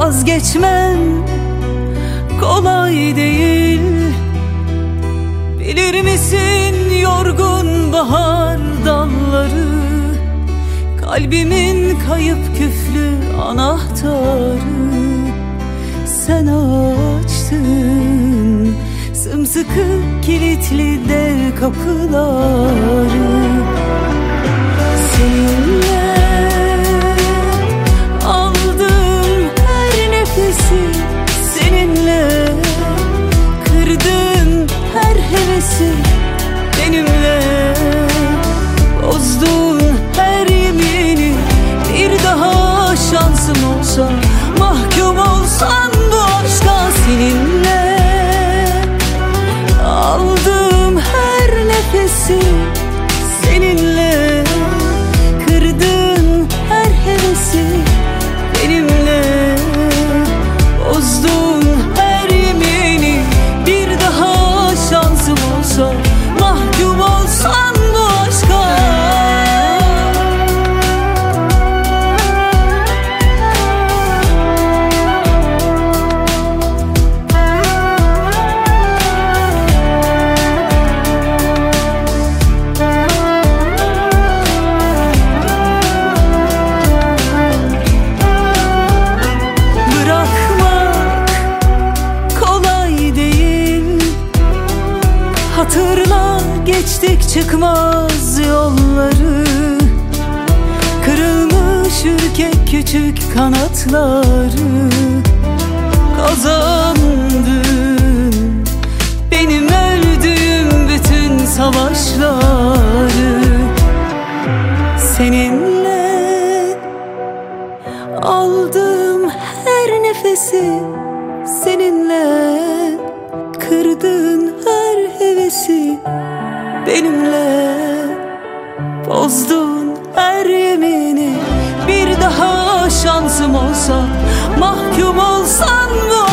vazgeçmem kolay değil. Bilir misin yorgun bahar dalları, kalbimin kayıp küflü anahtarı. Sen açtın sımsıkı kilitli dev kapıları. Seninle aldım her nefesi, seninle kırdım her hevesi, benimle bozdun her yemini. Bir daha şansım olsa, mahkum olsan bu aşka, seninle aldım her nefesi, seninle kırdın her hevesi, benimle bozdun her yemini. Bir daha şansım olsa, mahkum olsan bu aşka. Hatırla geçtik çıkmaz yolları, kırılmış ürkek küçük kanatları. Kazandın benim öldüğüm bütün savaşları. Seninle aldım her nefesi, seninle kırdın her hevesi, benimle bozdun her yemini. Bir daha şansım olsa, mahkum olsan bu